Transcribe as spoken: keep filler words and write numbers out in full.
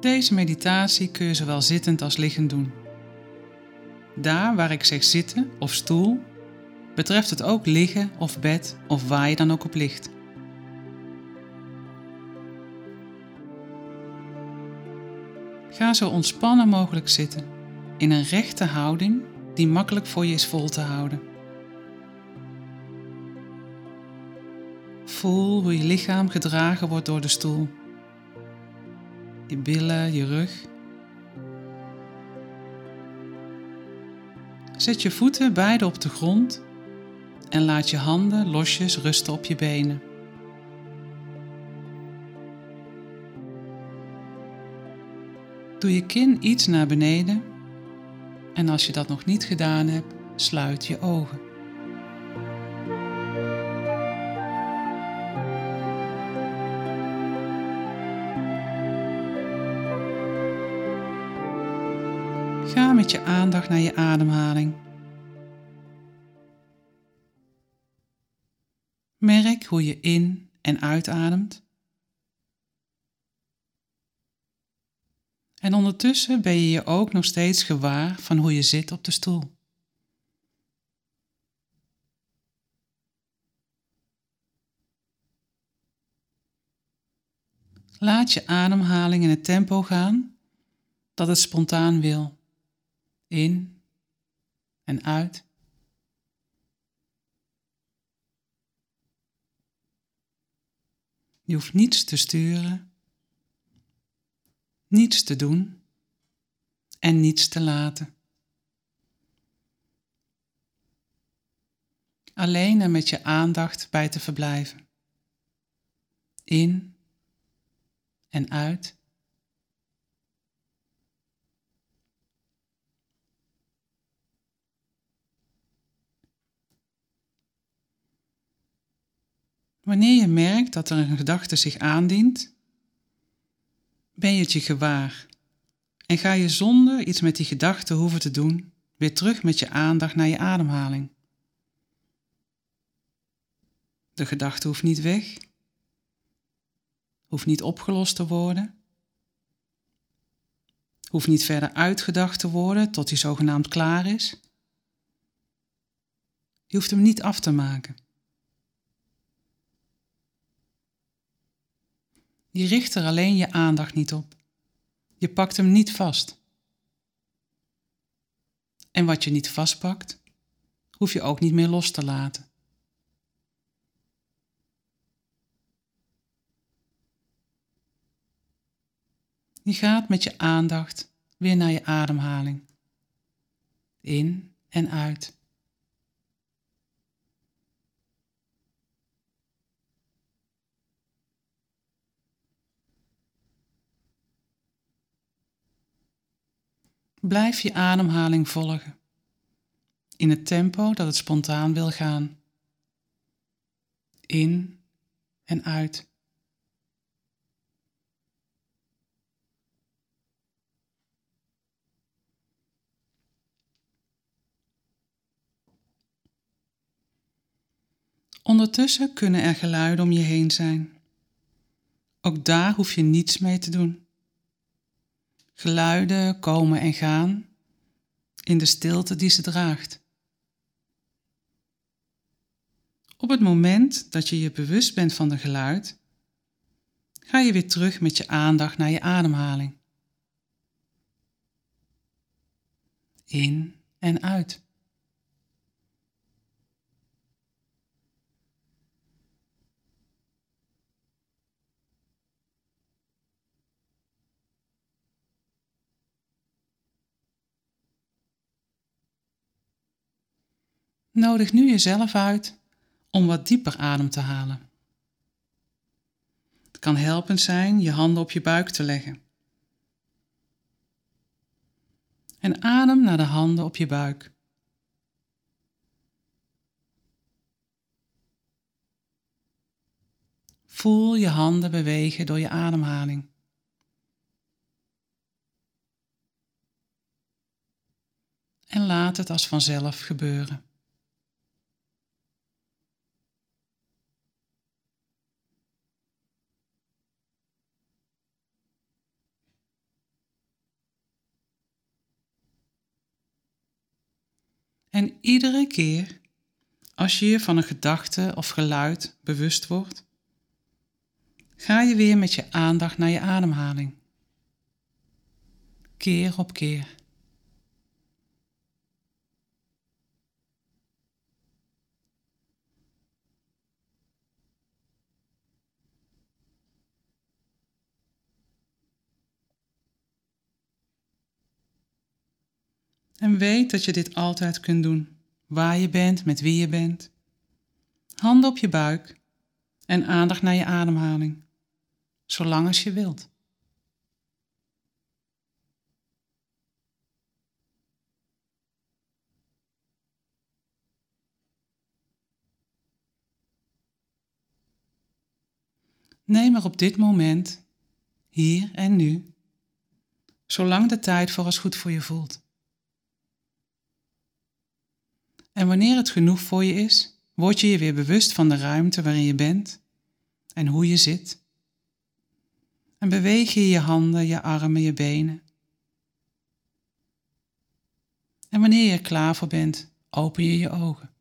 Deze meditatie kun je zowel zittend als liggend doen. Daar waar ik zeg zitten of stoel, betreft het ook liggen of bed of waar je dan ook op ligt. Ga zo ontspannen mogelijk zitten, in een rechte houding die makkelijk voor je is vol te houden. Voel hoe je lichaam gedragen wordt door de stoel. Je billen, je rug. Zet je voeten beide op de grond en laat je handen losjes rusten op je benen. Doe je kin iets naar beneden en als je dat nog niet gedaan hebt, sluit je ogen. Ga met je aandacht naar je ademhaling. Merk hoe je in- en uitademt. En ondertussen ben je je ook nog steeds gewaar van hoe je zit op de stoel. Laat je ademhaling in het tempo gaan dat het spontaan wil. In en uit. Je hoeft niets te sturen, niets te doen en niets te laten. Alleen er met je aandacht bij te verblijven. In en uit. Wanneer je merkt dat er een gedachte zich aandient, ben je het je gewaar en ga je zonder iets met die gedachte hoeven te doen weer terug met je aandacht naar je ademhaling. De gedachte hoeft niet weg, hoeft niet opgelost te worden, hoeft niet verder uitgedacht te worden tot die zogenaamd klaar is. Je hoeft hem niet af te maken. Je richt er alleen je aandacht niet op. Je pakt hem niet vast. En wat je niet vastpakt, hoef je ook niet meer los te laten. Je gaat met je aandacht weer naar je ademhaling. In en uit. Blijf je ademhaling volgen, in het tempo dat het spontaan wil gaan. In en uit. Ondertussen kunnen er geluiden om je heen zijn. Ook daar hoef je niets mee te doen. Geluiden komen en gaan in de stilte die ze draagt. Op het moment dat je je bewust bent van de geluid, ga je weer terug met je aandacht naar je ademhaling. In en uit. Nodig nu jezelf uit om wat dieper adem te halen. Het kan helpend zijn je handen op je buik te leggen. En adem naar de handen op je buik. Voel je handen bewegen door je ademhaling. En laat het als vanzelf gebeuren. En iedere keer als je je van een gedachte of geluid bewust wordt, ga je weer met je aandacht naar je ademhaling. Keer op keer. En weet dat je dit altijd kunt doen, waar je bent, met wie je bent. Handen op je buik en aandacht naar je ademhaling, zolang als je wilt. Neem er op dit moment, hier en nu, zolang de tijd voor als goed voor je voelt. En wanneer het genoeg voor je is, word je je weer bewust van de ruimte waarin je bent en hoe je zit. En beweeg je je handen, je armen, je benen. En wanneer je er klaar voor bent, open je je ogen.